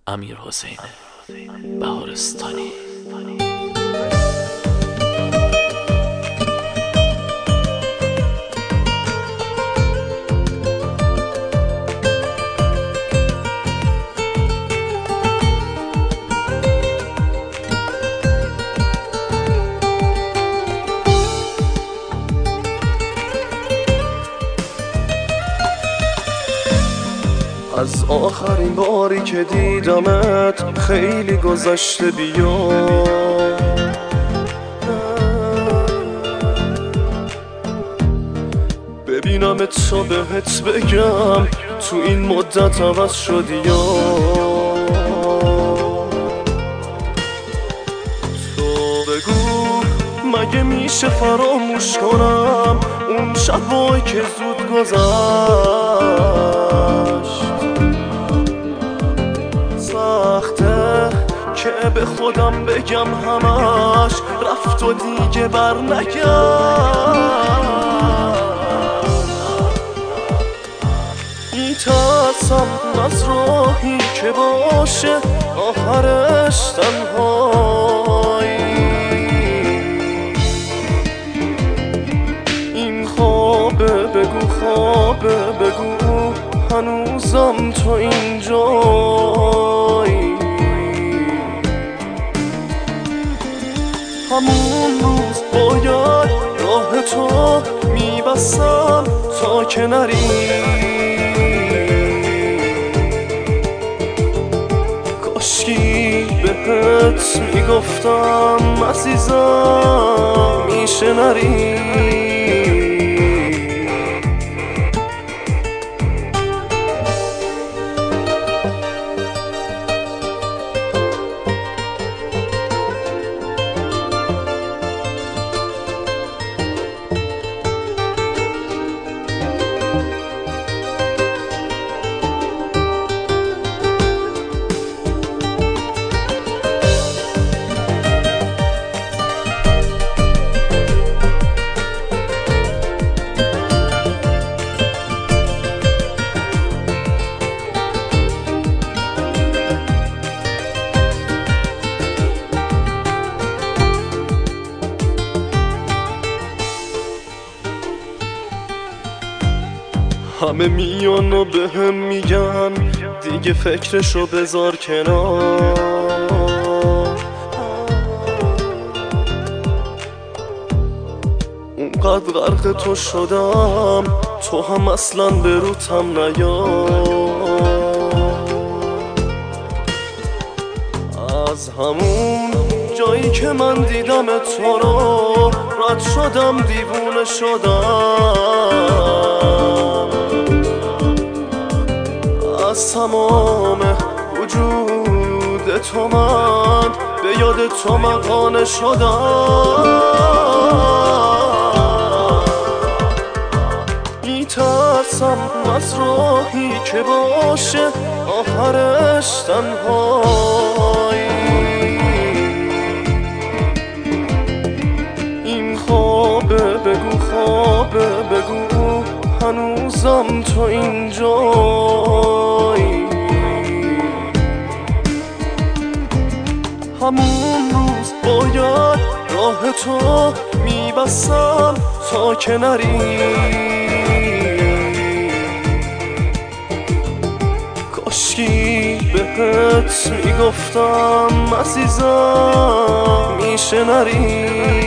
امیرحسین بهارستانی. از آخرین باری که دیدمت خیلی گذشته، بیا ببینمت تا بهت بگم تو این مدت عوض شدی یا تو بگو مگه میشه فراموش کنم اون شبایی که زود گذشت. سخته که به خودم بگم همش رفت و دیگه بر نگشت. میترسم از راهی که باشه آخرش تنهایی. این خوابه بگو، خوابه بگو، هنوزم تو اینجایی. همون روز باید راه تو میبستم تا که نری. کاشکی بهت میگفتم عزیزم میشه نری. همه میان و به هم میگن دیگه فکرشو بذار کنار. اونقدر غرق تو شدم تو هم اصلا به روتم نیا. از همون جایی که من دیدم تو رو رد شدم، دیوونه شدم. از تمام وجود تو من به یاد تو مغانه شدم. میترسم از راهی که باشه آخرش تنهایی. این خوابه بگو، خوابه بگو، هنوزم تو اینجایی. همون روز باید راه تو میبستم تا که نری. کاشکی بهت میگفتم عزیزم میشه نری.